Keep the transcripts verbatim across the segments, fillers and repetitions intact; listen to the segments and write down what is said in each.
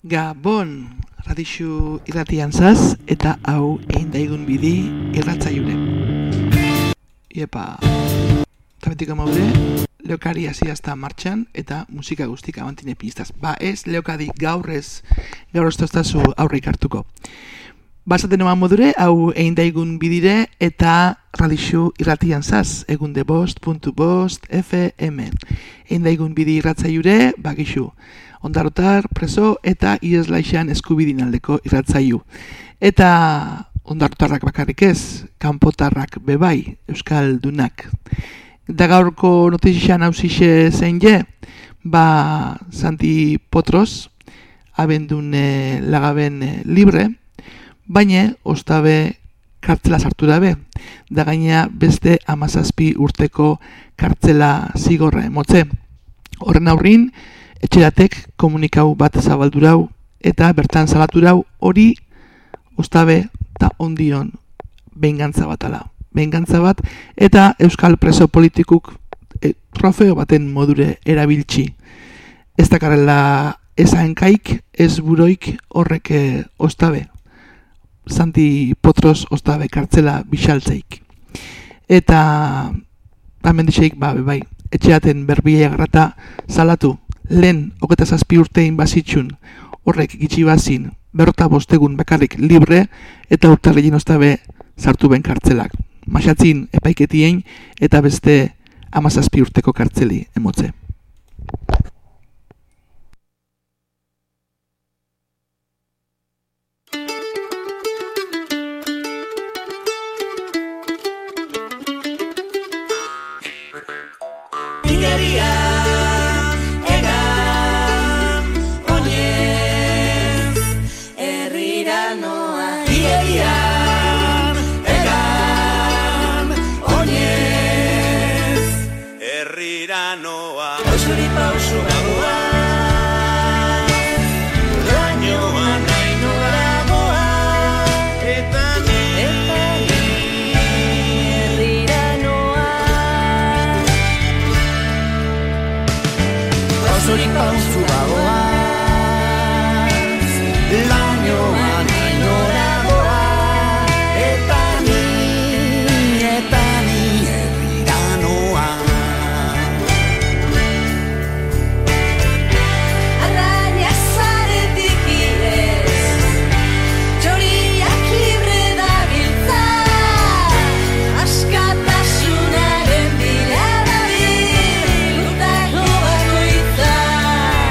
Gabon, radixu irratian zaz, eta hau egin daigun bidi irratzaiure. Iepa, eta betiko maude, leokari hasi hasta martxan, eta musika guztik abantine pistaz. Ba ez, leokadi gaur ez, gaur ez toztazu aurreik hartuko. Basaten eman modure, hau egin daigun bidire, eta radixu irratian zaz, egunde bost, puntu bost, F M. Egin daigun bidi irratzaiure, bakixu. Ondarotar, preso eta ieslaixan eskubidin aldeko irratzaiu. Eta ondarotarrak bakarrik ez, kanpotarrak bebai, euskaldunak. Da gaurko notizixan hausixe zein je, ba Santi Potros, abendun eh, lagaben eh, libre, baina ostabe kartzela sartu dabe, da gaina beste amazazpi urteko kartzela zigorra emotze. Horren aurrin, etxeratek komunikau bat zabaldurau eta bertan zabaturau hori ostabe eta ondion behingantza bat ala. Behingantza bat eta euskal preso politikuk e, trofeo baten modure erabiltzi. Ez dakarela ezaenkaik, ez buroik horrek e, ostabe. Santi Potros ostabe kartzela bixaltzeik. Eta amendixeik ba, bai, etxeaten berbila grata zalatu. Lehen, hogeta zazpi urtein bazitxun, horrek gitxi bazin, berrota bostegun bakarrik libre, eta urtarregin ostabe sartu ben kartzelak. Maxatzin epaiketien, eta beste amazazpi urteko kartzeli emotze. Askatasuna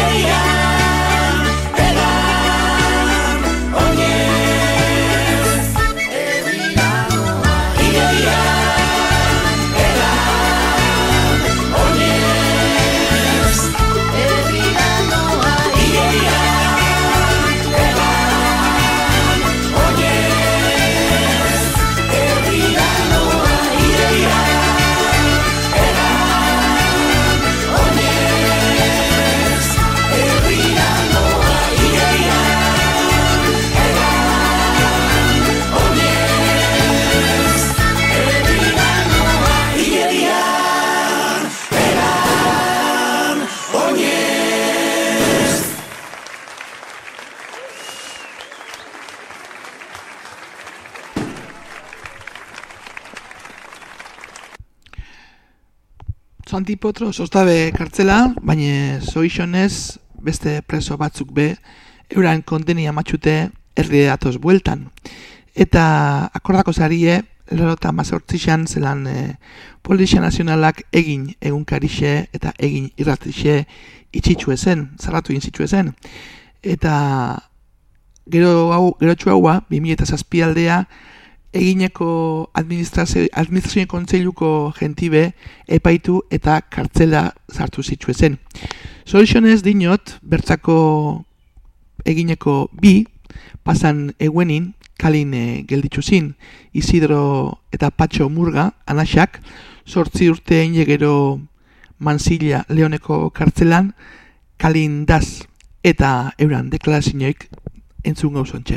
Santi Potro zostabe kartzela, baina zoixonez beste preso batzuk be, euran kondenia matxute herri datoz bueltan. Eta akordako zarie, lerota mazortzixan zelan e, Polizia Nazionalak egin egunkarixe eta egin irratixe itxitxu ezen, zarratu inzitxu ezen. Eta gero hau, gero txuaua, bi mila zazpi aldea, egineko administrazio, administrazioen kontseiluko gentibe epaitu eta kartzela sartu zitzu zen. Soluzionez dinot, bertzako egineko bi, pasan eguenin, kalin e, gelditzu zin, Isidro eta Patxo Murga, anaxak, sortzi urte gero Mansilla Leoneko kartzelan, kalin daz eta euran deklarazioik entzun gauzontxe.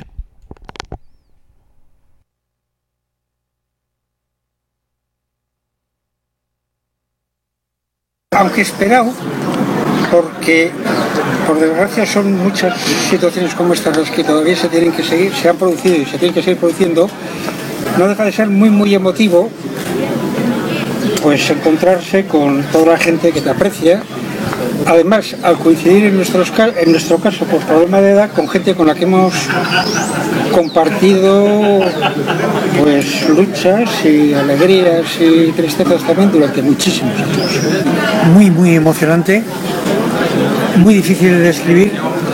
Aunque esperado, porque por desgracia son muchas situaciones como estas las que todavía se tienen que seguir, se han producido y se tienen que seguir produciendo, no deja de ser muy muy emotivo pues encontrarse con toda la gente que te aprecia. Además, al coincidir en, nuestros, en nuestro caso por problema de edad con gente con la que hemos compartido pues luchas y alegrías y tristezas también durante muchísimos años. Muy muy emocionante, muy difícil de describir,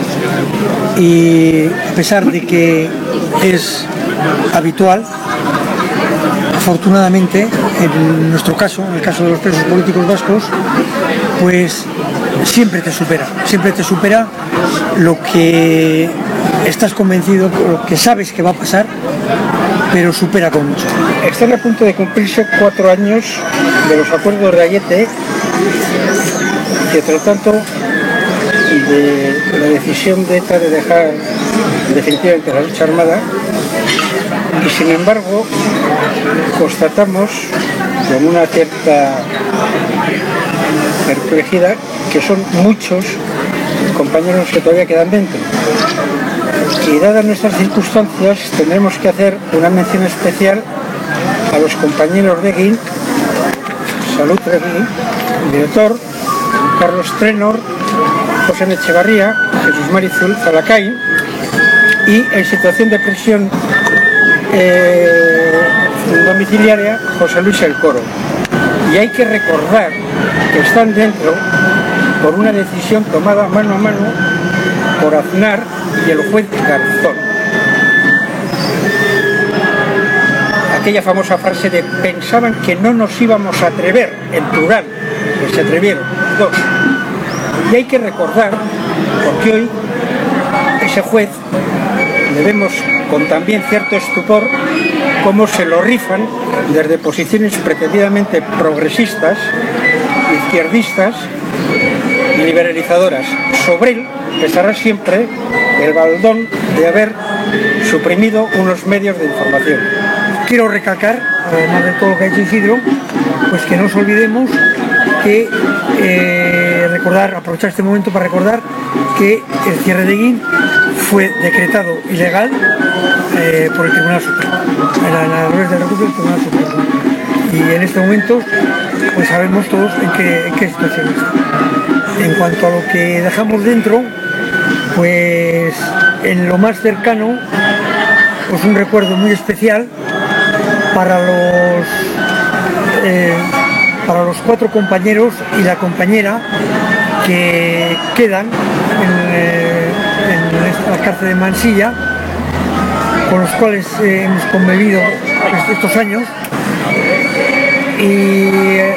y a pesar de que es habitual, afortunadamente en nuestro caso, en el caso de los presos políticos vascos, pues siempre te supera, siempre te supera lo que estás convencido, lo que sabes que va a pasar, pero supera con mucho. Están a punto de cumplirse cuatro años de los acuerdos de Ayete, que tratando de la decisión de ETA de dejar definitivamente la lucha armada, y sin embargo constatamos con una cierta perplejidad que son muchos compañeros que todavía quedan dentro. Y dadas nuestras circunstancias tendremos que hacer una mención especial a los compañeros de Egin, Salud Egin, director, Carlos Trenor, José Echevarría, Jesús Marizul Zalacay, y en situación de prisión eh, domiciliaria José Luis El Coro. Y hay que recordar que están dentro por una decisión tomada mano a mano por Aznar y el juez Garzón. Aquella famosa frase de pensaban que no nos íbamos a atrever, en plural, pues se atrevieron, dos. Y hay que recordar, porque hoy ese juez le vemos con también cierto estupor cómo se lo rifan desde posiciones pretendidamente progresistas, izquierdistas y liberalizadoras. Sobre él pesará siempre el baldón de haber suprimido unos medios de información. Quiero recalcar, además de todo lo que ha dicho Isidro, pues que no nos olvidemos que eh, recordar, aprovechar este momento para recordar que el cierre de Egin fue decretado ilegal eh, por el Tribunal Supremo, en la, en la red de recursos del Tribunal Supremo. Y en este momento pues sabemos todos en qué, en qué situación está. En cuanto a lo que dejamos dentro, pues en lo más cercano, pues un recuerdo muy especial para los eh, para los cuatro compañeros y la compañera que quedan en, eh, en la cárcel de Mansilla, con los cuales eh, hemos convivido estos años, y eh,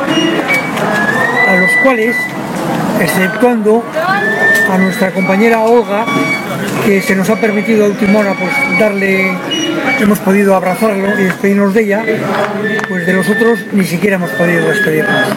a los cuales, exceptuando a nuestra compañera Olga, que se nos ha permitido a última hora pues darle, hemos podido abrazarlo y despedirnos de ella, pues de los otros ni siquiera hemos podido despedirnos.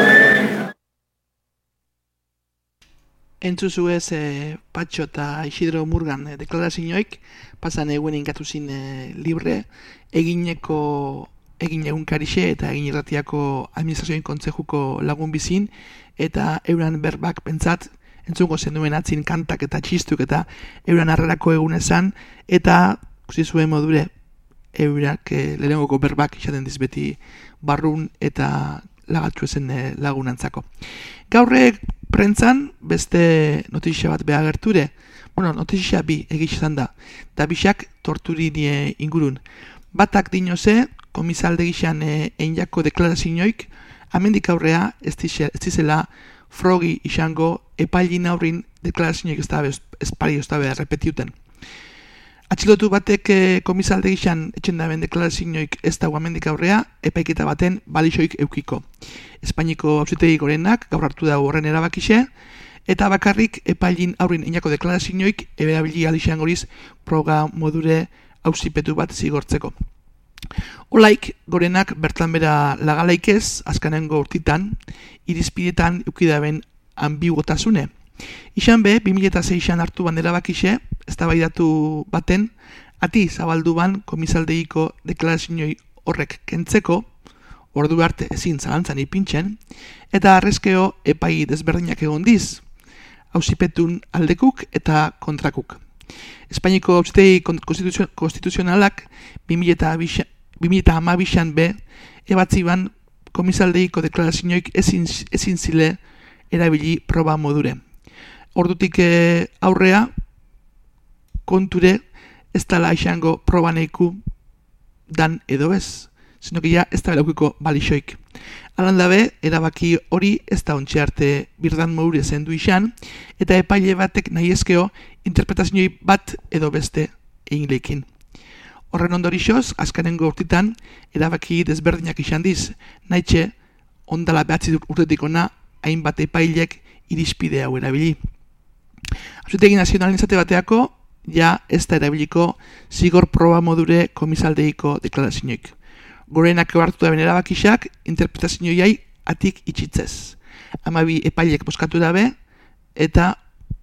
Entzuzu ez e, Patxo eta Isidro Murgan e, deklarazioik, pasan eguen ingatu zin e, libre, egineko egin egunkarixe eta egin irratiako administrazioen kontzejuko lagun bizin, eta euran berbak pentsat, entzungo zenuen atzin kantak eta txistuk eta euran harrerako egunezan, eta zizuen modure eurak e, lehenengoko berbak izaten dizbeti barrun eta lagatu ezen e, lagunantzako. Gaurrek prentzan beste notizia bat behagerture, bueno, notizia bi egiz izan da, da bisak torturini ingurun. Batak dinoze, komisalde gizan e, einjako deklarazioik, amendik aurrea ez dizela frogi izango epailin aurrin deklarazioik ez da espari ez da beha repetiuten. Atxilotu batek e, komisalde gizan etxendaben deklarazioik ez da amendik aurrea epaiketa baten balixoik eukiko. Espainiko auzitegi gorenak gaur hartu da horren erabakixe, eta bakarrik epailin aurrin einako deklarazioik eberabili alixan goriz proga modure auzipetu bat zigortzeko. Olaik, gorenak bertan bera lagalaik ez, azkanengo urtitan, irizpidetan eukidaben ambiguotasune. Ixan be, bi mila seian hartu ban erabakixe, eztabaidatu baten, ati zabaldu ban komisaldeiko deklarazioi horrek kentzeko, ordu arte ezin zalantzan ipintzen, eta arrezkeo epai desberdinak egon diz, auzipetun aldekuk eta kontrakuk. Espainiko auzitegi konstituzionalak bi mila hamabian be ebatzi ban komisaldeiko deklarazioik ezin, ezin zile erabili proba modure. Ordutik aurrea konture ez dala izango probaneiku dan edo ez, zinoki ja ez da belaukiko balixoik. Alan dabe, erabaki hori ez da ontsi arte birdan moure zendu izan, eta epaile batek nahi ezkeo interpretazioi bat edo beste egin lehikin. Horren ondorixoz, azkanengo urtitan, erabaki desberdinak izan diz, nahitxe, ondala behatzi urtetik ona, hainbat epailek irizpide hau erabili. Auzitegi nazionalen izate bateako, ja ez da erabiliko zigor proba modure komisaldeiko deklarazioik. Gorenak hartu da ben erabakisak, interpretazioiai atik itxitzez. Hamabi epailek bozkatu dabe, eta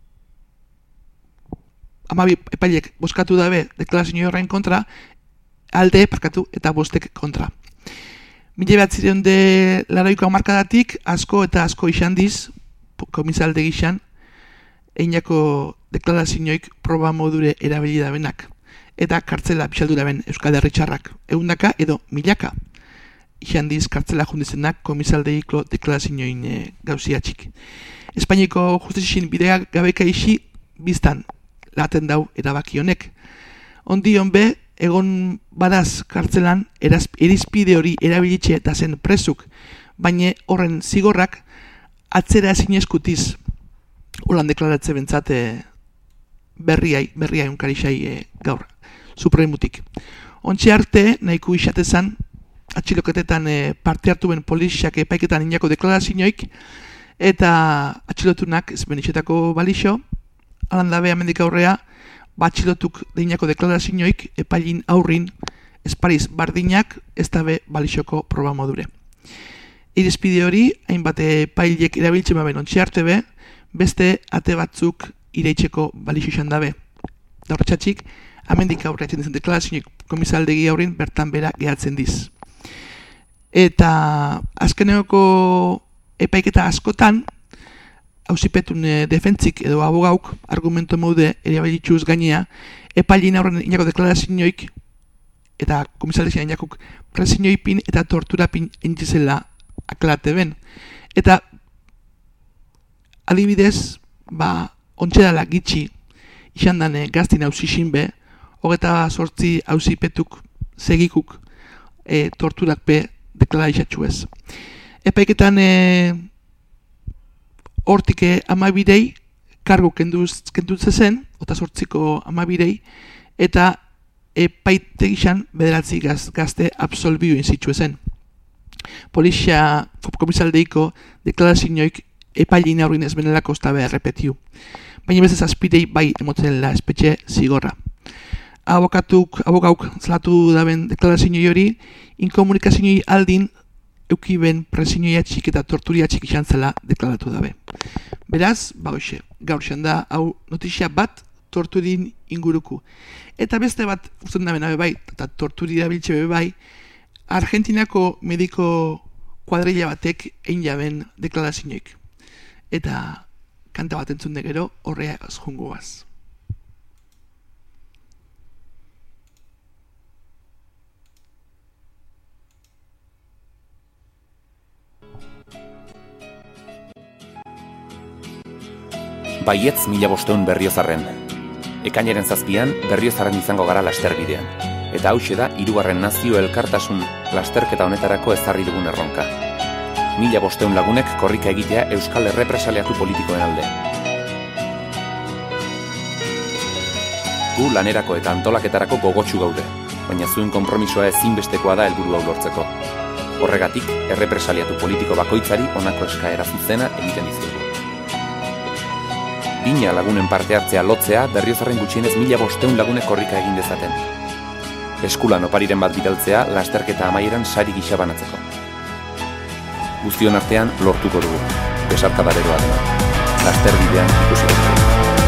hamabi epailek bozkatu dabe deklarazio horren kontra, alde parkatu eta bostek kontra. Mila bat ziren de laroiko hamarkadatik, asko eta asko izan diz, komisalde gizan, einako deklarazioik proba modure erabili dabenak. Eta kartzela pixaldu daben Euskal Herritxarrak, eundaka edo milaka. Izan diz kartzela jundizenak komisaldeiko deklarazioin e, gauziatxik. Espainiko justizien bidea gabeka isi biztan laten dau erabaki honek. Ondion be, egon badaz kartzelan erizpide hori erabilitxe eta zen presuk, baina horren zigorrak atzera ezin eskutiz holan deklaratze bentsate berriai, berriai unkarixai e, gaur, supremutik. Ontxe arte, nahiko isatezan, atxiloketetan e, parte hartu ben poliziak epaiketan inako deklarazioik, eta atxilotunak ez benixetako balixo, alandabe amendik aurrea, batxilotuk deinako deklarazioik epailin aurrin espariz bardinak ez dabe balixoko proba modure. Irizpide hori, hainbat epailek erabiltzen baben ontsi arte be, beste ate batzuk ireitzeko balixo izan dabe. Daurretxatxik, amendik aurrea etzen dizen deklarazioik komisaldegi aurrin bertan bera gehatzen diz. Eta azkeneoko epaiketa askotan, hauzipetun e, defentzik edo abogauk argumento maude erabilitxuz gainea, epailin aurren inako deklarazioik eta komisaldezia inakuk presinioipin eta torturapin entzizela aklarate ben. Eta adibidez, ba, ontsedala gitxi izan dane gaztin hauzixin be, hogeta sortzi hauzipetuk segikuk e, torturak be deklarazatxu ez. Epaiketan e, hortik amabirei kargu kendutze zen, ota sortziko amabirei, eta epaite gizan bederatzi gaz, gazte absolbioen zitue zen. Polizia komisaldeiko deklarazioik epailin aurrin ez benelako oztabe errepetiu. Baina bezaz azpidei bai emotzela espetxe zigorra. Abokatuk, abogauk zalatu daben deklarazio hori, inkomunikazio aldin eukiben presioia txik eta torturia txik izan zela deklaratu dabe. Beraz, ba hoxe, gaur da, hau notizia bat torturin inguruku. Eta beste bat usten dabe nabe bai, eta torturi dabiltxe be bai, Argentinako mediko kuadrilla batek egin jaben deklarazioik. Eta kanta bat entzun de gero horrea jungoaz. Baietz mila bosteun Berriozarren. Ekainaren zazpian Berriozarren izango gara lasterbidean. Eta hauxe da hirugarren nazio elkartasun lasterketa honetarako ezarri dugun erronka. Mila bosteun lagunek korrika egitea euskal errepresaliatu politikoen alde. Gu lanerako eta antolaketarako gogotsu gaude, baina zuen konpromisoa ezinbestekoa da helburu hau lortzeko. Horregatik, errepresaliatu politiko bakoitzari honako eskaera zuzena egiten dizugu. Bina lagunen parte hartzea lotzea Berriozarren gutxienez mila bosteun lagunek korrika egin dezaten. Eskulan opariren bat bidaltzea lasterketa amaieran sari gisa banatzeko. Guztion artean lortuko dugu, besarkadareroa dena. Lasterbidean ikusi dugu.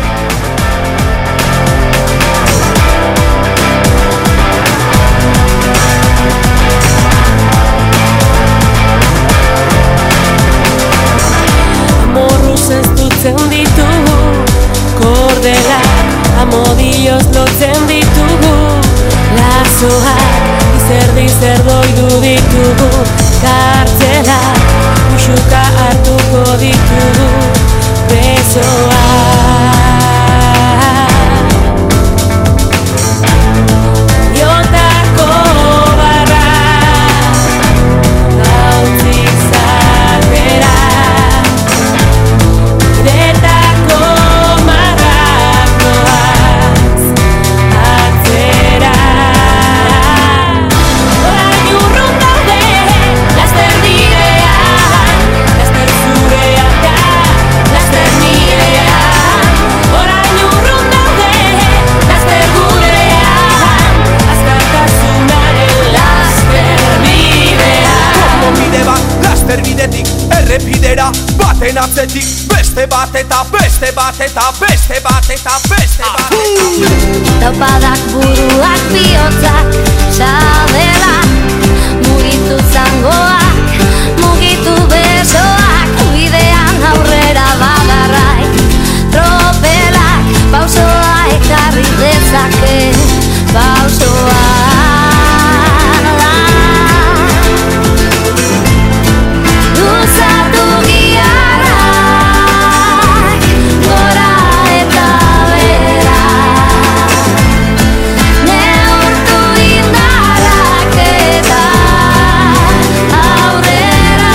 Amorruz ez dutzen ditugu, kordelak amodioz lotzen ditugu, lazoak izerdi zerdoidu ditugu, kartzelak musuka hartuko ditugu, presoak. Iotako barra gautzik zatera, iretako marrak doaz atzera. Orain urrun daude laster bidean, laster zurean da, laster nirean. Orain urrun daude laster gurean, askatasunaren laster bidean. Konponbide bat laster bidetik errepidera, baten atzetik beste bat eta beste bat eta beste bat eta beste bat eta Taupadak buruak bihotzak sabela, mugitu zangoak, mugitu besoak, bidean aurrera bagarrai, tropelak, pausoa ekarri dezake, pausoa. Luzatu giarrak, gora eta bera, neurtu indarrak eta aurrera.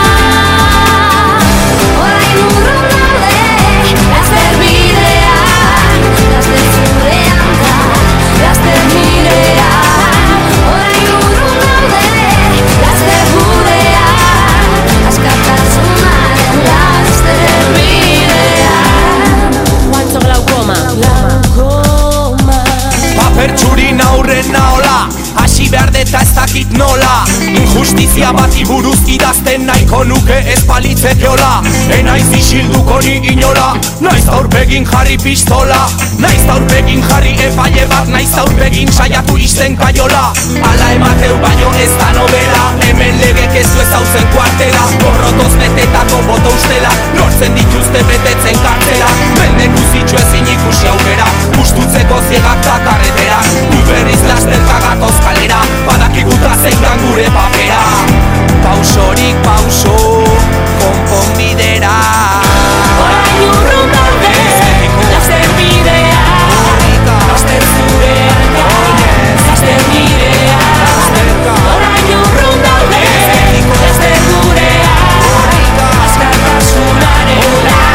Orain urrun daude laster bidean, laster zurean da, laster nirean. Orain urrun daude laster gurean, askatasunaren laster bidean. Juantxo glaukoma. Glaukoma. paper txurin aurren naola, hasi behar deta ez dakit nola. Injustizia bati buruz idazten nahiko nuke ez palitzekeola. Enaiz isilduko ni inola, naiz aurpegin jarri pistola, naiz aurpegin jarri epaile bat, naiz aurpegin saiatu izten kaiola. Ala emateu baino ez da nobela, hemen legek ez du ezautzen kuartela. Gorrotoz betetako boto ustela, lortzen dituzte betetzen kartela. Mendek uzitxo ezin ikusi aurrera, ustutzeko ziegak da karretera. Gu berriz lasterka gatoz kalera, badakiguta zein dan gure papera. Pausorik pauso, konponbidera. Orain urrun daude laster bidean, laster zurean da, laster nirean. Orain urrun daude laster gurean, askatasunaren laster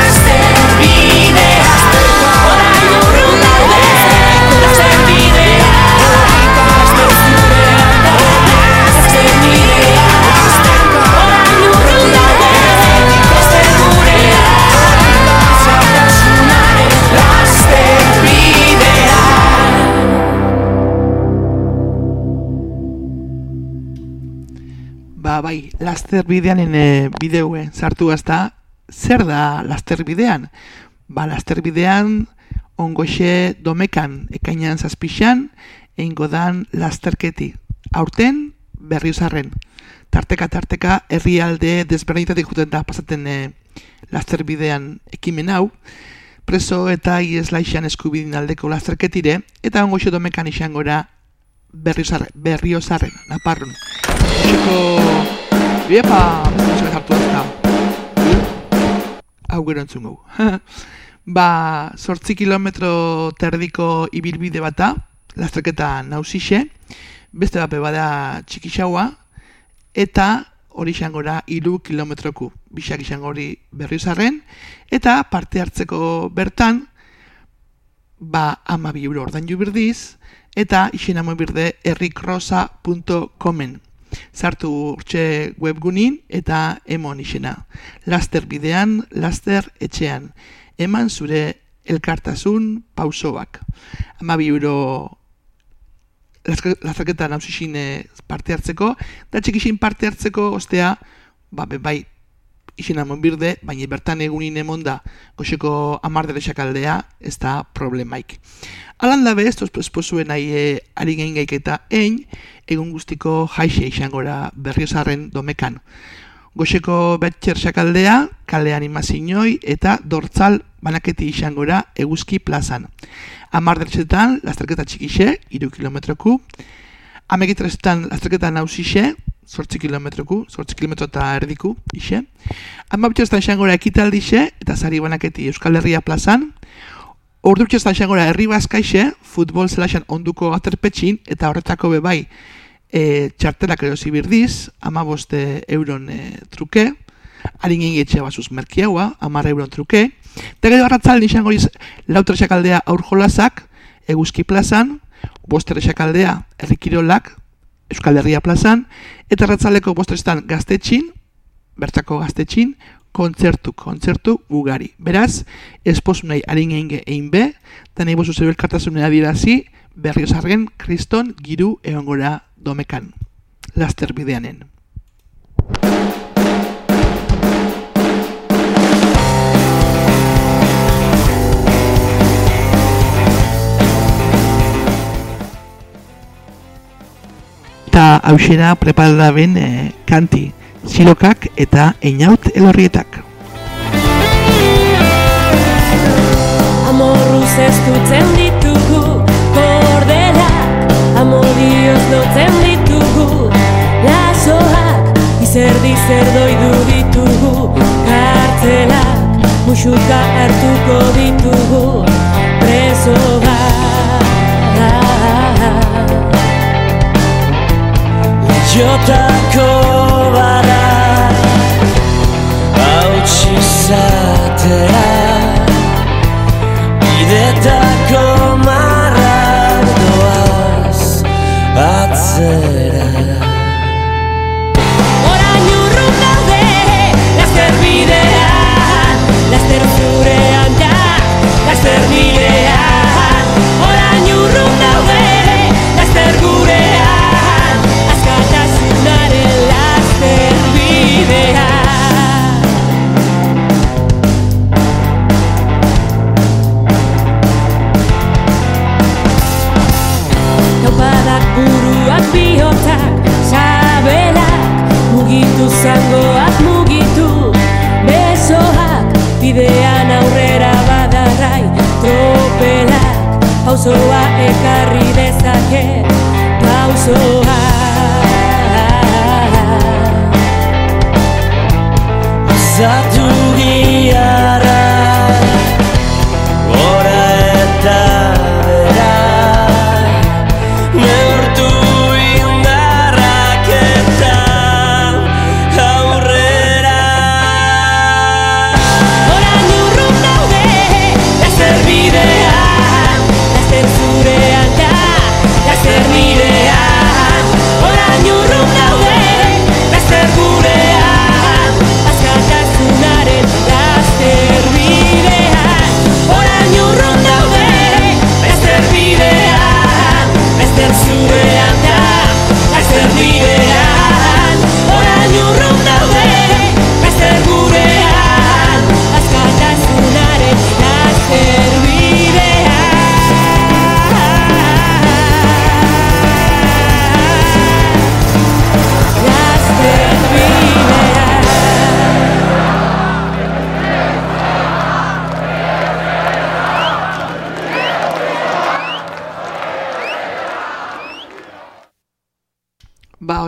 Ba, bai, laster bideanen e, bideue sartu azta, zer da laster bidean? Ba, laster bidean, ongoxe domekan, ekainan zazpixan, eingo dan lasterketi. Aurten, Berriozarren. Tarteka-tarteka, herrialde desberdinetatik juten da pasaten e, laster bidean ekimen hau, preso eta ieslaixan eskubidin aldeko lasterketire, eta ongoxe domekan izango da Berriozarren, Berriozarren, Naparron. Oseko, biepa, bezala hartu azta. Hau gero entzungo. Ba, zortzi kilometro terdiko ibilbide bata, lasterketa nausixe, beste bape bada txikixaua, eta hori izango da hiru kilometroku, bisak izango hori Berriozarren, eta parte hartzeko bertan, ba, hamabi euro ordaindu birdiz, eta izena birde herrikrosa puntu comen. Sartu urtxe webgunin eta emon izena. Laster bidean, laster etxean. Eman zure elkartasun pausoak. hamabi euro lasterketa nausixin parte hartzeko, da txikixin parte hartzeko, ostea, ba, bai, izena birde, baina bertan egunin emonda goxeko amarderexak aldea, ez da problemaik. Alan dabe, ez pozuen nahi e, ari gein gaiketa ein, egun guztiko jaixe izangora Berriozarren domekan. Goxeko betxerxak aldea, kale animazinoi eta dortzal banaketi izangora eguzki plazan. Amarderexetan, lasterketa txikixe, hiru kilometroku. Amegitrezetan, lasterketa nausixe, zortzi kilometroku, zortzi kilometro eta erdiku, ixe. Amabitxetan izangora ekitaldixe, eta sari banaketi Euskal Herria plazan. Ordutxetan izangora herri bazkaixe, futbol zelaxan onduko aterpetxin, eta horretako bebai e, txartelak erosi birdiz, amaboste euron e, truke, harin egin etxe basuz merkiaua, amar euron truke, eta gero arratzalden izango iz, lauterexak aldea aurjolazak, eguzki plazan, bosterexak aldea herrikirolak, Euskal Herria plazan, eta arratzaleko bosteretan gaztetxin, bertako gaztetxin, kontzertu, kontzertu ugari. Beraz, esposunai harin egin egin be, eta nahi bozu zebel kartasunera dirazi, Berriozarren kriston giru egongora domekan. Laster bideanen. Eta hauxera preparada ben e, kanti, silokak eta einaut elorrietak. Amorruz estutzen ditugu kordelak, amodioz lotzen ditugu lasoak, izerdi zerdoi du ditugu kartzelak, musuka hartuko ditugu presoak. Jotako bara hautsi zatera, bidetako marrak doaz atzera. Orain urrun daude, laster bidean, laster zurean da, laster bidean. Orain urrun daude, laster gurean, askatasunaren laster bidean. Taupadak buruak bihotzak, sabelak, mugitu zangoak mugitu, besoak, bidean aurrera badarrai, tropelak, pausoa ekarri dezake, pausoa. Zatu giara, gora eta bera, neurtu indarrak eta aurrera. Orain urrun daude, laster bidean, laster zurean da, laster bidean. Orain urrun daude, laster gurean, askatasunaren laster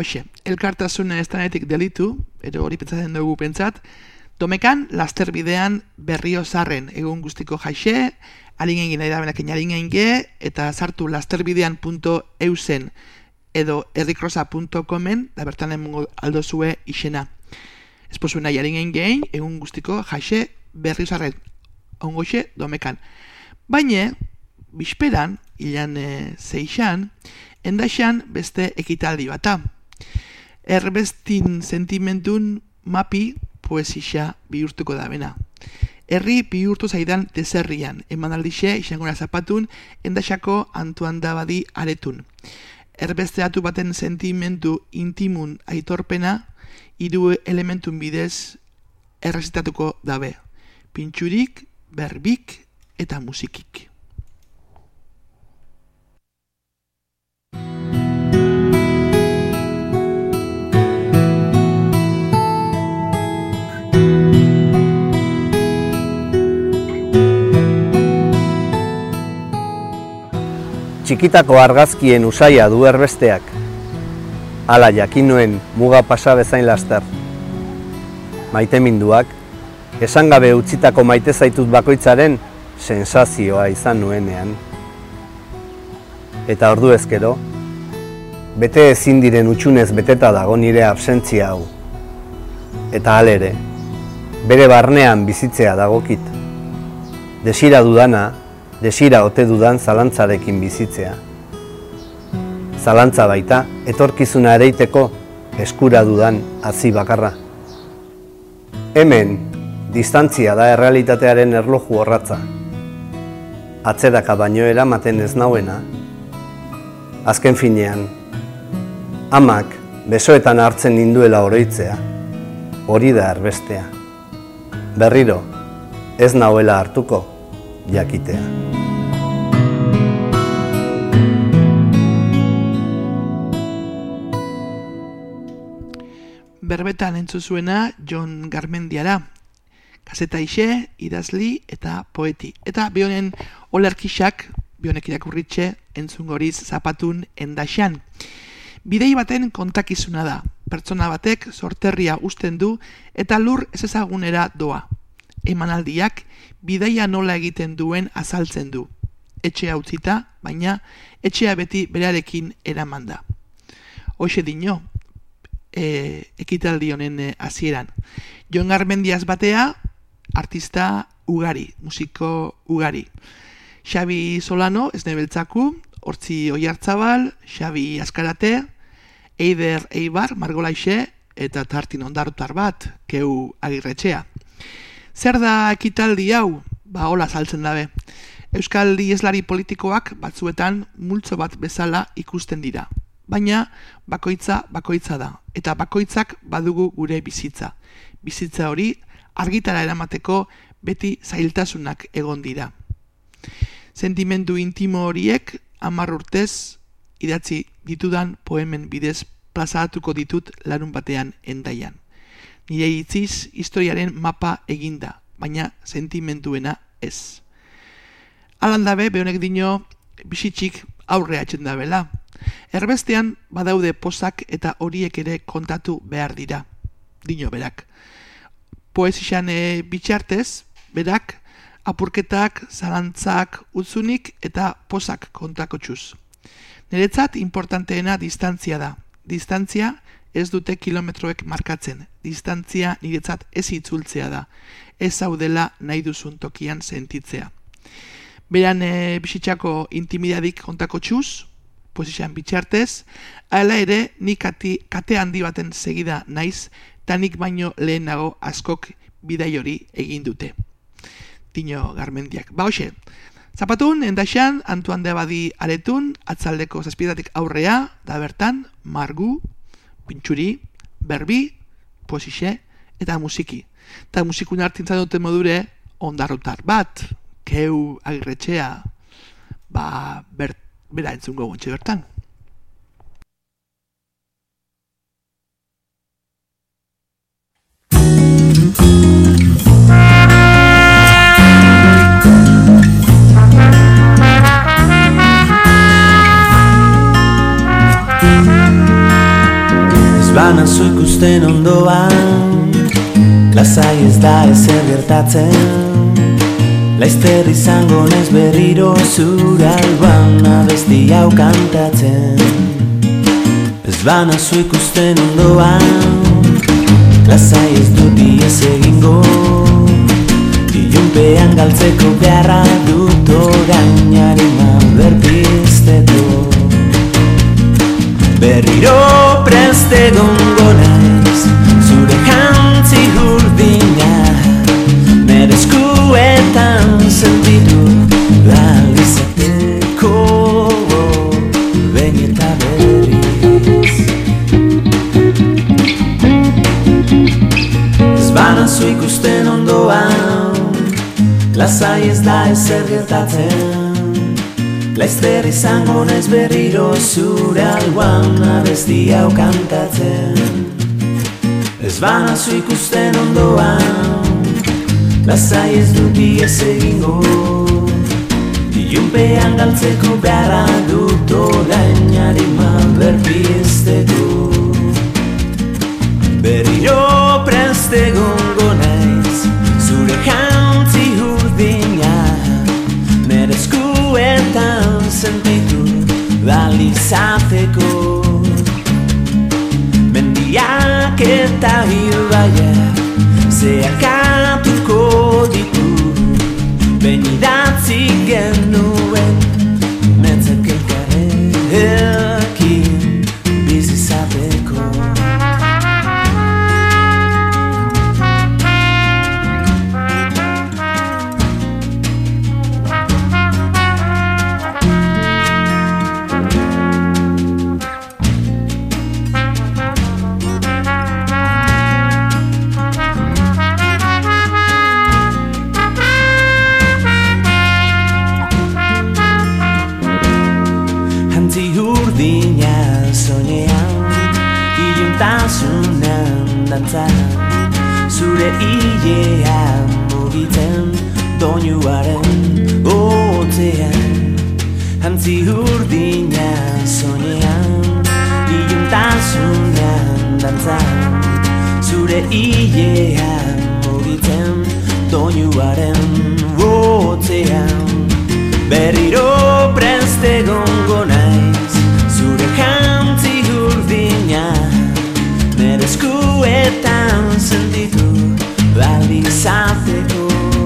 hoxe, elkartasuna estanetik delitu, edo hori pentsatzen dugu pentsat, domekan lasterbidean berriozarren egun guztiko jaixe, alingen nahi da benakin alingen ge, eta sartu lasterbidean punto eusen edo herrikrosa punto comen, da bertan emungo aldozue isena. Esposu nahi alingen gein, egun guztiko jaixe berriozarren ongoxe domekan. Baina, bisperan, ilan e, zeixan, endaxan beste ekitaldi bata. Erbestin sentimentun mapi poesisa bihurtuko da bena. Herri bihurtu zaidan deserrian, emanaldixe izangura zapatun, endaxako Antuan Dabadi aretun. Erbesteatu baten sentimentu intimun aitorpena, hiru elementun bidez errezitatuko dabe. Pintxurik, berbik eta musikik. Txikitako argazkien usaia du erbesteak. Hala jakin nuen muga pasa bezain laster. Maiteminduak, esan gabe utzitako maite zaitut bakoitzaren sensazioa izan nuenean. Eta ordu ezkero, bete ezin diren utxunez beteta dago nire absentzia hau. Eta halere, bere barnean bizitzea dagokit. Desira dudana, desira ote dudan zalantzarekin bizitzea. Zalantza baita, etorkizuna ereiteko eskura dudan hazi bakarra. Hemen, distantzia da errealitatearen erloju horratza. Atzeraka baino eramaten ez nauena. Azken finean, amak besoetan hartzen ninduela oroitzea. Hori da erbestea. Berriro, ez nauela hartuko, jakitea. Berbetan entzuzuena Jon Garmendiara, kazetaixe, idazli eta poeti. Eta bionen olerkixak, bionek irakurritxe, entzungoriz zapatun endaxan. Bidei baten kontakizuna da, pertsona batek sorterria uzten du eta lur ezezagunera doa. Emanaldiak bidaia nola egiten duen azaltzen du. Etxea utzita, baina etxea beti berarekin eraman da. Hoxe dino, e, ekitaldi honen hasieran. Jon Garmendiaz batea, artista ugari, musiko ugari. Xabi Solano, ez nebeltzaku, Hortzi Oiartzabal, Xabi Azkarate, Eider Eibar, Margolaixe, eta Tartin Ondarutar bat, Keu Agirretxea. Zer da ekitaldi hau? Ba, hola saltzen dabe. Euskal ihleslari politikoak batzuetan multzo bat bezala ikusten dira. Baina bakoitza bakoitza da. Eta bakoitzak badugu gure bizitza. Bizitza hori argitara eramateko beti zailtasunak egon dira. Sentimendu intimo horiek hamar urtez idatzi ditudan poemen bidez plazaratuko ditut larun batean endaian. Nire itziz historiaren mapa eginda, baina sentimenduena ez. Alan dabe, behonek dino, bisitxik aurre atxen dabela. Erbestean badaude pozak eta horiek ere kontatu behar dira. Dino berak. Poesian e, bitxartez, berak, apurketak, zalantzak, utzunik eta pozak kontako txuz. Niretzat importanteena distantzia da. Distantzia ez dute kilometroek markatzen. Distantzia niretzat ez itzultzea da. Ez zaudela nahi duzun tokian sentitzea. Beran e, bizitzako intimidadik kontako txuz, poesian bitxartez, hala ere nik ati, kate handi baten segida naiz, eta nik baino lehenago askok bidai hori egin dute. Dino Garmendiak. Ba hoxe, zapatun, endaxan, Antuan Dabadi aretun, atzaldeko zazpidatik aurrea, da bertan, margu, pintxuri, berbi, poesixe, eta musiki. Eta musikun hartintzan dute modure, ondarrutar bat, Keu Agirretxea, ba, ber, bera entzungo gontxe bertan. banazu ikusten ondoan, lasai ez da ezer gertatzen, laizter izango naiz berriro zure alban abesti hau kantatzen. Ez banazu ikusten ondoan, lasai ez dut iez egingo, ilunpean galtzeko beharra dut orain arima berpizteko. Berriro prest egongo naiz, zure jantzi urdina, nere eskuetan sentitu ahal izateko, behin eta berriz. Ez banazu ikusten ondoan, lasai ez da ezer gertatzen, laizter izango naiz berriro zure alboan abesti hau kantatzen. Ez banazu ikusten ondoan, lasai ez dut iez egingo, ilunpean galtzeko beharra dut orain arima berpizteko. Berriro prest egongo naiz, zure jantzi urdina, nere eskuetan sentitu ahal izateko. Mendiak eta ibaiak zeharkatuko ditu, behin idatzi genuen metzak elkarrekin bizi izateko. Zure ilea mugitzen doinuaren hotzean, jantzi urdina soinean, iluntasunean dantzan. Zure ilea mugitzen doinuaren hotzean, berriro prest egongo naiz, zure jantzi urdina, nere eskuetan sentitu ahal izateko.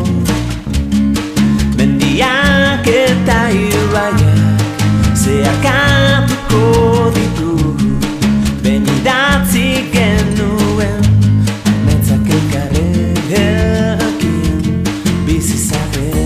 Mendiak eta ibaiak zeharkatuko ditu, behin idatzi genuen metzak elkarrekin bizi izateko.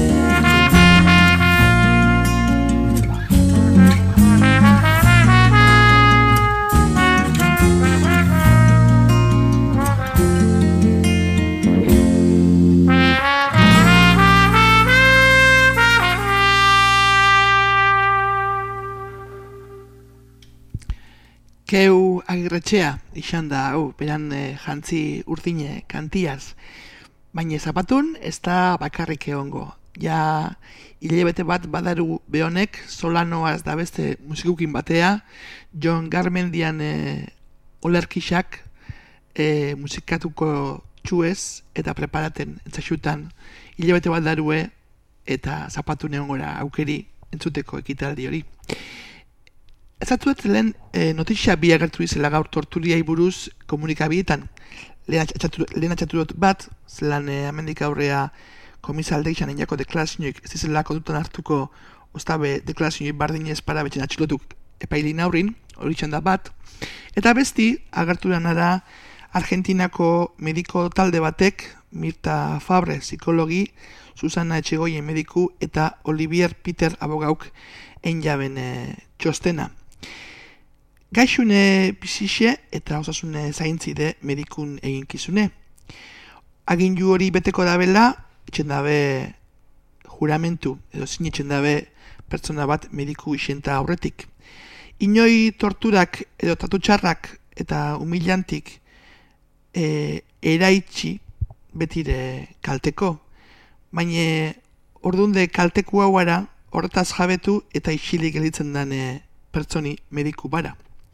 Keu Agirretxea izan da, hau, beran e, jantzi urdine kantiaz. Baina zapatun ez da bakarrik egongo. Ja, hilabete bat badaru behonek, solanoaz da beste musikukin batea, John Garmendian e, olerkixak e, musikatuko txuez eta preparaten entzaxutan hilabete bat darue eta zapatun egongora aukeri entzuteko ekitaldi hori. Ezatuet lehen e, notizia bi agertu izela gaur torturiai buruz komunikabietan. Lehen atxaturot bat, zelan e, amendik aurrea komisalde izan einako deklarazioik ez izelako dutan hartuko ostabe deklarazioik bardinez para betxen atxilotuk epailin aurrin, hori izan da bat. Eta besti, agertu da Argentinako mediko talde batek, Mirta Fabre psikologi, Susana Etxegoien mediku eta Olivier Peter abogauk einjaben e, txostena. Gaixune bizixe eta osasune zaintzide medikun eginkizune. Agindu hori beteko dabela, etxen dabe juramentu, edo zin etxen dabe pertsona bat mediku isenta aurretik. Inoi torturak edo tatutxarrak eta humilantik e, eraitsi betire kalteko, baina ordunde kalteku hauara horretaz jabetu eta isilik gelditzen den e, pertsoni mediku bara.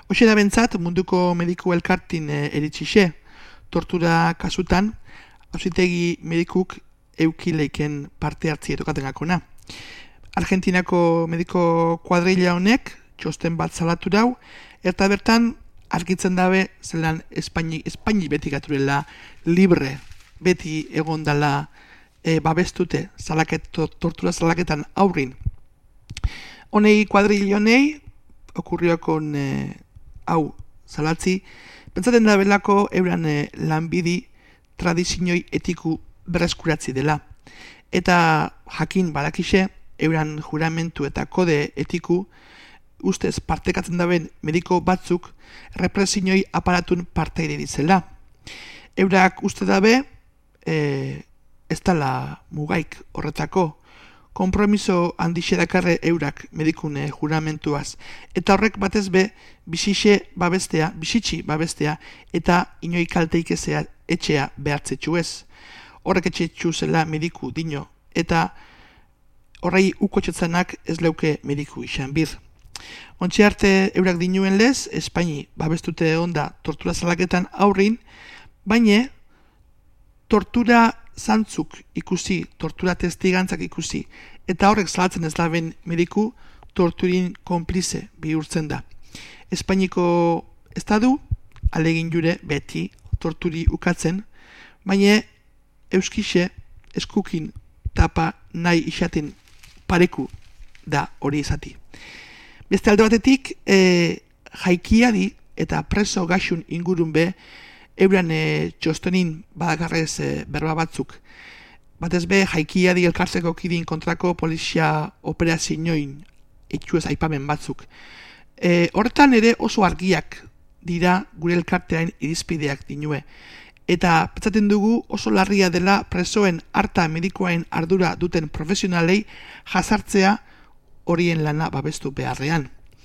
Hoxe da bentzat munduko mediku elkartin e, eritxixe, tortura kasutan, auzitegi medikuk eukileiken parte hartzi etokaten gakona. Argentinako mediko kuadrilla honek, txosten bat salatu dau, eta bertan argitzen dabe zelan Espaini, Espaini beti gaturela libre, beti egon dala e, babestute salaket, tortura salaketan aurrin. Honei kuadrilla honei, okurriokon e, hau salatzi, pentsaten da belako euran e, lanbidi tradizioi etiku berreskuratzi dela. Eta jakin badakixe, euran juramentu eta kode etiku ustez partekatzen daben mediko batzuk represioi aparatun parteide dizela. Eurak uste dabe e, ez dala mugaik horretako, konpromiso handixe dakarre eurak medikune juramentuaz, eta horrek batez be bizixe babestea, bizitxi babestea, eta inoi kalteik ezea etxea behartzetxu ez. Horrek etxetxu zela mediku dino, eta horrei ukotxetzanak ez leuke mediku izan bir. Ontxe arte eurak dinuen lez, Espaini babestute onda tortura salaketan aurrin, baina tortura zantzuk ikusi, tortura testigantzak ikusi, eta horrek salatzen ez daben mediku torturin konplize bihurtzen da. Espainiko estadu alegin jure beti torturi ukatzen, baina euskixe eskukin tapa nahi isaten pareku da hori izati. Beste alde batetik, e, jaikiadi eta preso gaxun ingurun be, euran e, txostenin badakarrez e, berba batzuk. Batez be, jaikiadi elkartzeko kidin kontrako polizia operazioin etxuez aipamen batzuk. E, horretan ere oso argiak dira gure elkartean irizpideak dinue. Eta pentsaten dugu oso larria dela presoen harta medikoain ardura duten profesionalei jazartzea horien lana babestu beharrean.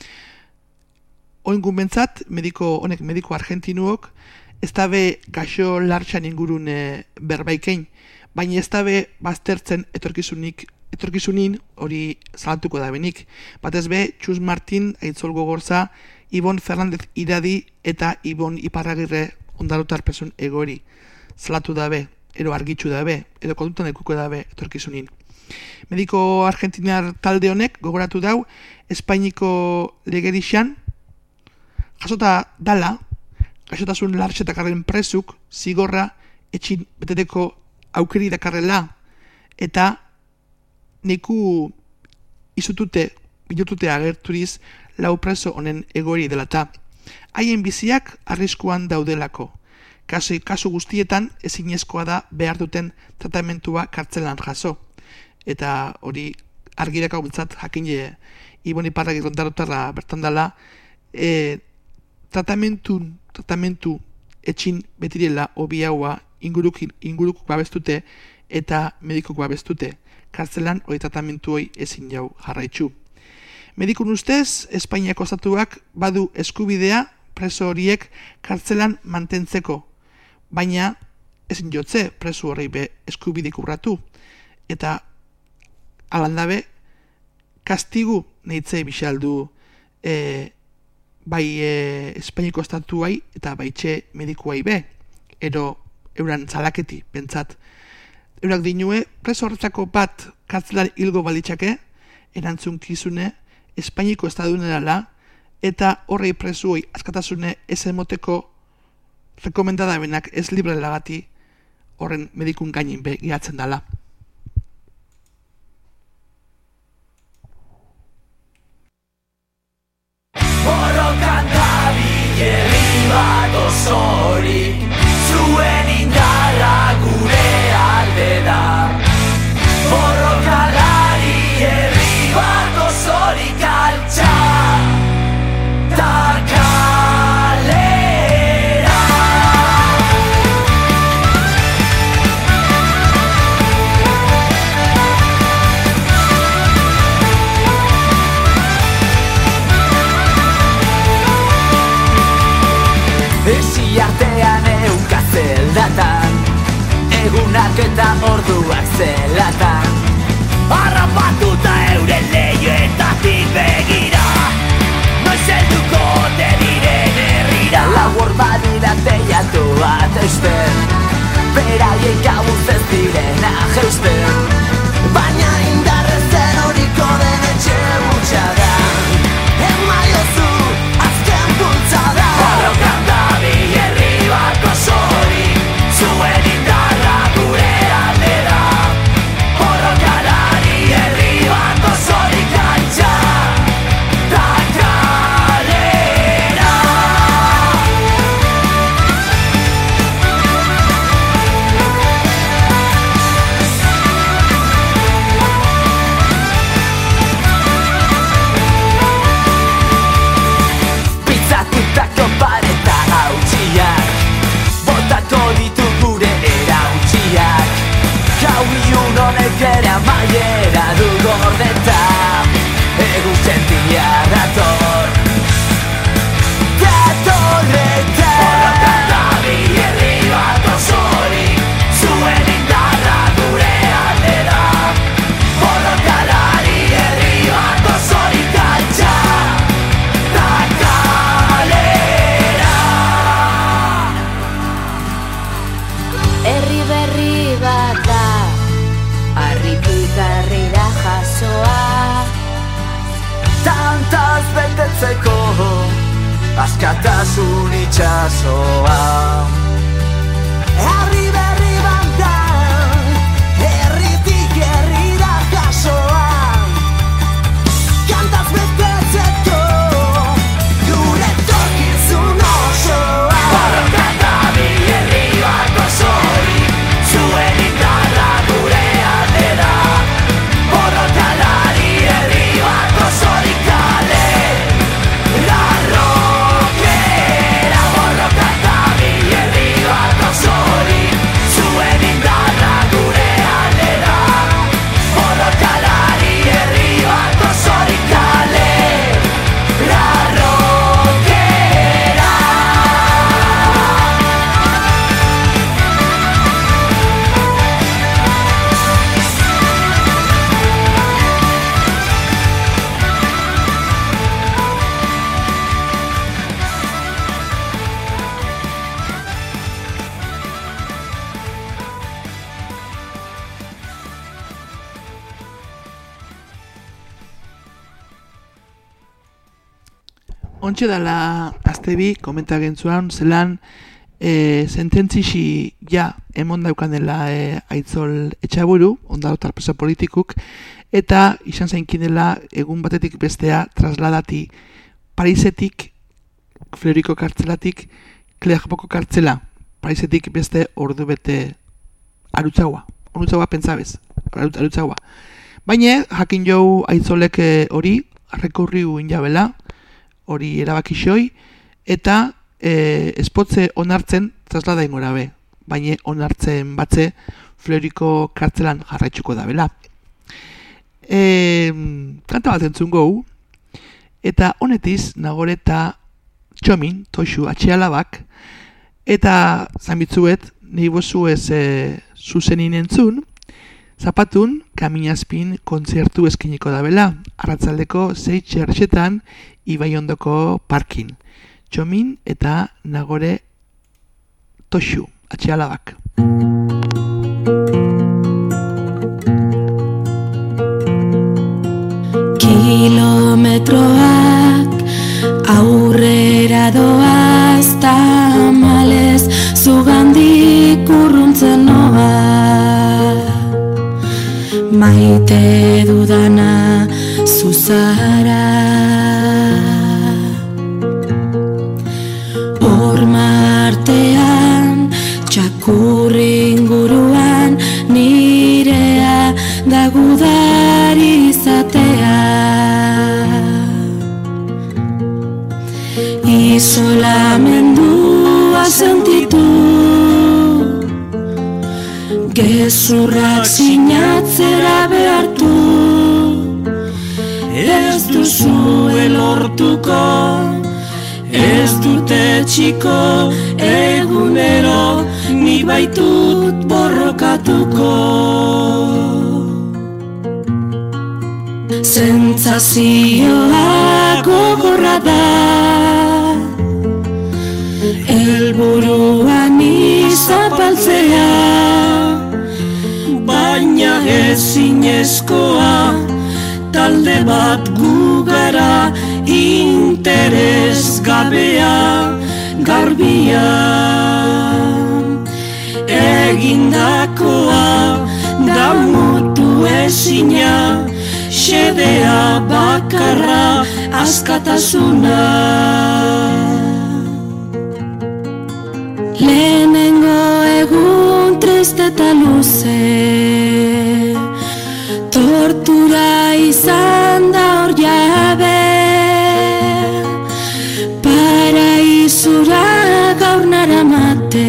Oingun bentzat, mediko, honek mediko argentinuok, ez dabe gaxo lartxan ingurun e, berbaikein, baina ez dabe baztertzen etorkizunik, etorkizunin hori salatuko da benik. Batez be, Txus Martin, Aitzol Gogorza, Ibon Fernandez Iradi eta Ibon Iparragirre ondarotar presun egori salatu dabe, edo argitxu dabe, edo kontutan ekuko dabe etorkizunin. Mediko argentinar talde honek gogoratu dau Espainiko legerixan jasota dala gaixotasun lartxetakarren presuk zigorra etxin beteteko aukeri dakarrela eta neku izutute, bilutute agerturiz lau preso honen egori delata. Haien biziak arriskuan daudelako. Kasu, kasu guztietan ezinezkoa da behar duten tratamentua kartzelan jaso. Eta hori argirako bintzat jakine Ibon Iparragir ondarotarra bertan dela e, tratamentu, tratamentu etxin betirela hobi haua ingurukin, inguruk babestute eta medikuk babestute. Kartzelan hori tratamentu hori ezin jau jarraitzu. Medikun ustez, Espainiako estatuak badu eskubidea preso horiek kartzelan mantentzeko, baina ezin jotze preso horrei be eskubidik urratu. Eta alandabe, kastigu nehitzei bixaldu e, bai e, Espainiko estatuai eta baitxe medikuai be, ero euran zalaketi, pentsat. Eurak dinue, preso horretzako bat kartzelan hilgo balitxake, erantzunkizune Espainiko estadunerala, eta horrei presuoi askatasune ez emoteko rekomendada benak ez libre lagati horren medikun gainin be gehatzen dala. Borrokan da bilerri bat osorik, zuen indarra gure alde da. Borrokalari herri bat osorik altxa da kalera. Esi artean euka zeldatan, egunak eta orduak zelatan, harrapatuta euren leioetatik begira, noiz helduko te dire askatasun itxasoa. Herri berri bandan, herritik herrira jasoan, kantaz betetzeko gure torkizun osoa. Borroka eta bi herri bat osorik, zuen indarra gure aldera. Borrokalari herri bat osorik kale, larrokera. Borroka eta bi herri bat osorik, zuen indarra gure aldera. Borrokalari herri bat osorik kale, larrokera. Ontxe dala aztebi komenta gentzuan zelan e, sententzixi ja emon daukanela e, Aitzol Etxaburu, ondarotar preso politikuk, eta izan zainkin dela egun batetik bestea trasladati Parisetik, Fleuriko kartzelatik, Clermont kartzela, Parisetik beste ordu bete arutzaua, arutzaua pentsabez, arutzaua. Baina jakin jau Aitzolek e, hori, rekorriu injabela, hori erabakixoi, eta e, espotze onartzen traslada ingora be, baina onartzen batze Fleuriko kartzelan jarraitzuko da bela. E, kanta bat entzun gau, eta honetiz Nagore eta Txomin, Toxu, atxealabak, eta zanbitzuet, nahi bozu ez e, zuzenin entzun, zapatun, kaminazpin kontzertu eskiniko da bela, arratzaldeko zei txerxetan, Ibaiondoko parkin. Txomin eta Nagore Toxu, atxealabak. Kilometroak aurrera doaz, tamalez zugandik urruntzen noa. Maite dudana zuzara, hormartean txakurri inguruan nirea da gudari izatea. Isolamendua sentitu, gezurrak sinatzera behartu, ez duzu elortuko, ez dute txiko, egunero ni baitut borrokatuko. Sentsazioa gogorra da, helburuan izapaltzea, baina ezinezkoa, talde bat gugara, interes gabea, garbia. Egindakoa da mutu ezina, xedea bakarra askatasuna. Lehenengo egun triste eta luze, tortura izan da hor jabe, paraizura gaur naramate,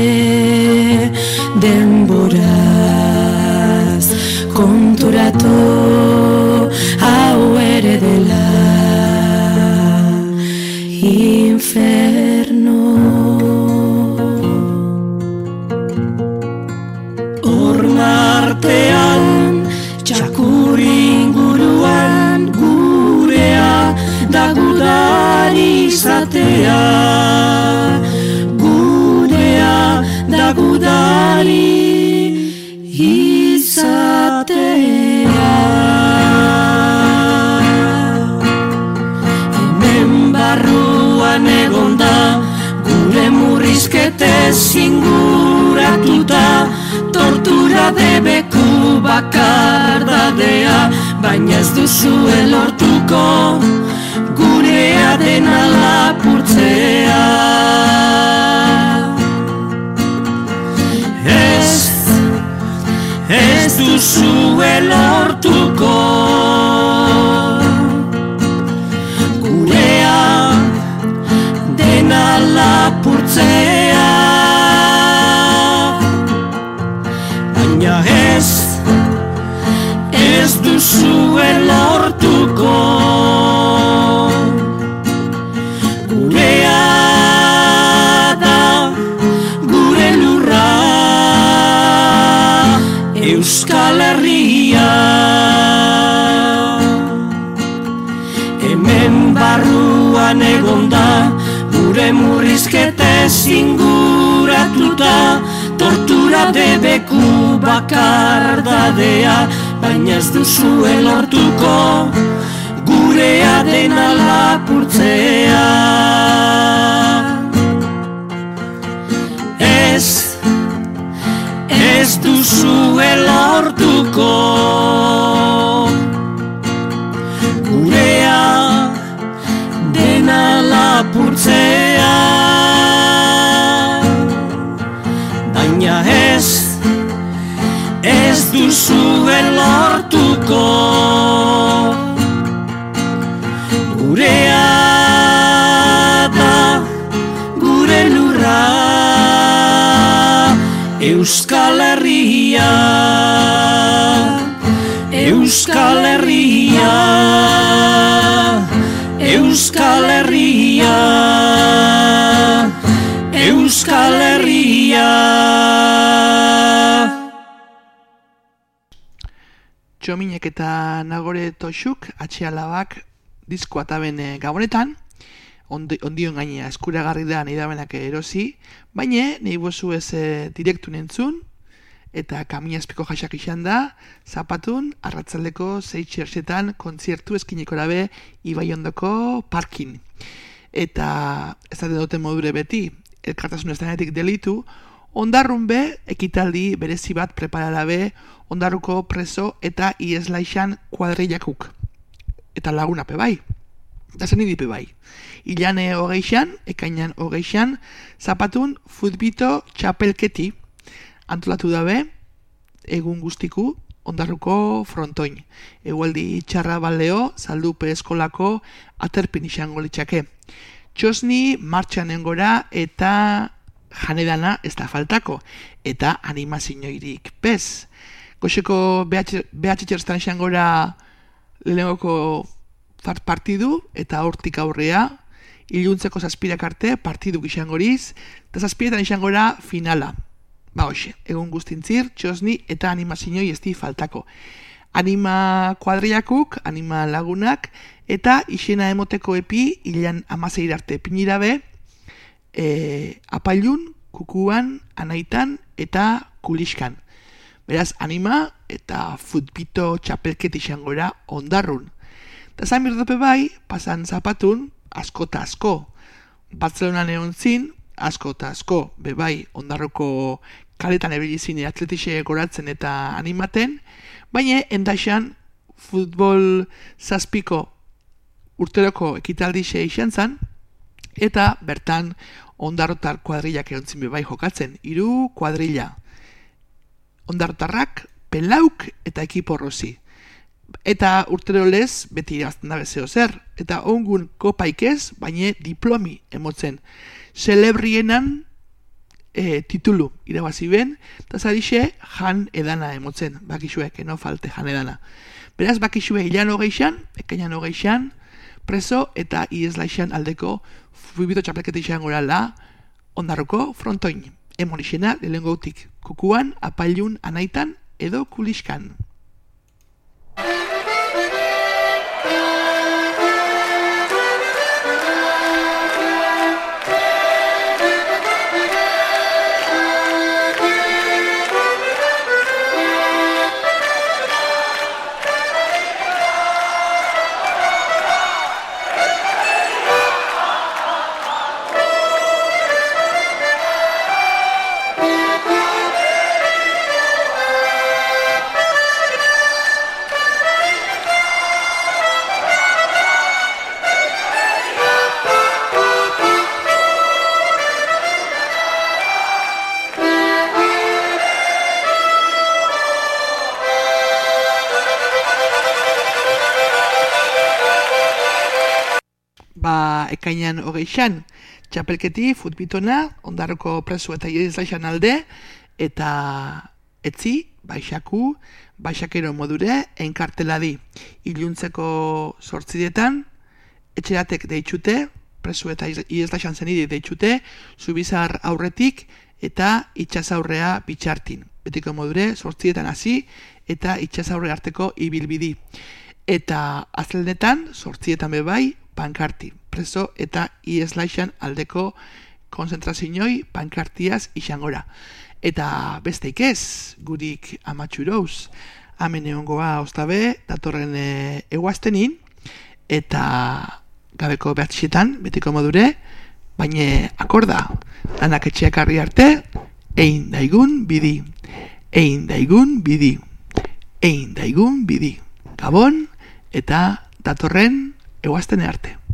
denboraz konturatu hau ere dela inferno. Hormartean txakurri inguruan gurea da gudari izatea, gurea da gudari izatea. Hemen barruan egonda debeku bakardadea, baina ez duzue lortuko gurea dena lapurtzea. Ez, ez duzue lortuko gurea dena lapurtzea. Baina ez, ez duzue lortuko gurea da gure lurra, Euskal Herria. Hemen barruan egonda, gure murrizketez inguratuta, tortura debeku bakardadea, baina ez duzue lortuko gurea dena lapurtzea. Ez, ez duzue lortuko gurea dena lapurtzea. Baina ez, ez duzue lortuko gurea da gure lurra, Euskal Herria, Euskal Herria, Euskal Herria, Euskal Herria. Txominek eta Nagore Toxuk atxialabak diskoa taben gabonetan, ondi, ondion gainea eskuragarri da nahi dabenak erosi, baina nahi bozu ez e, direktu nentzun, eta kaminazpiko jasak izan da, zapatun, arratzaldeko zeitxerxetan kontziertu eskineko be Ibai ondoko parkin. Eta ez da duten modure beti, elkartasun estanetik delitu, ondarrun be, ekitaldi berezi bat preparara be, ondarruko preso eta ieslaixan kuadriakuk. Eta lagunape bai. Eta zen idipe bai. Ilane hogeixan, ekainan hogeixan, zapatun futbito txapelketi antolatu dabe, egun guztiku, ondarruko frontoin. Egualdi txarra baldeo, saldupe eskolako aterpin izango litxake. Txosni martxan engora eta janedana ez da faltako. Eta animazioirik pez. Goxeko B H txerstan izangora lehenengoko partidu eta hortik aurrea, iluntzeko zazpirak arte partidu izangoriz, eta zazpiretan izangora finala. Ba hoxe, egun guztintzir, txosni eta animazioi ez di faltako. Anima kuadriakuk, anima lagunak, eta isena emoteko epi, hilan amazeir arte pinirabe, e, apailun, kukuan, anaitan eta kuliskan. Beraz, anima eta futbito txapelket izangora ondarrun. Eta zain birdope bai, pasan zapatun, asko eta asko. Bartzelonan egon zin, asko eta asko, bebai, ondarruko kaletan ebilizine atletixe goratzen eta animaten, baina endaixan futbol zazpiko urteroko ekitaldixe izan zan, eta bertan ondarrotar kuadrillak egon zin bebai jokatzen, hiru kuadrilla. Ondartarrak, pelauk eta ekiporrozi. Eta urtero lez, beti irabazten da bezeo zer. Eta ongun kopaik ez, baina diplomi emotzen. Celebrienan e, titulu irabazi ben, eta zarixe jan edana emotzen. Bakixue, que no falte jan edana. Beraz, bakixue hilan hogeixan, ekainan hogeixan, preso eta ieslaixan aldeko fubito txapelketa izan gorala ondarruko frontoin. Emon izena, lehengo utik, kukuan, apailun, anaitan edo kuliskan. ba, ekainan hogeixan, txapelketi, futbitona, ondarroko presu eta irizlaixan alde, eta etzi, baixaku, baixakero modure, enkarteladi. Iluntzeko sortzidietan, etxeratek deitxute, presu eta irizlaixan zenidi deitxute, zubizar aurretik eta itxasaurrea bitxartin. Betiko modure, sortzietan hasi eta itxasaurre arteko ibilbidi. Eta azaldetan, sortzietan bebai, pankarti. Preso eta irizlaixan aldeko konzentrazioi pankartiaz izangora. Eta besteik ez, gurik amatxurouz, hemen egongoa oztabe, datorren e, eguaztenin, eta gabeko behatxetan, betiko modure, baina akorda, lanak etxeak harri arte, egin daigun bidi, egin daigun bidi, egin daigun bidi. Gabon, eta datorren eguaztene arte.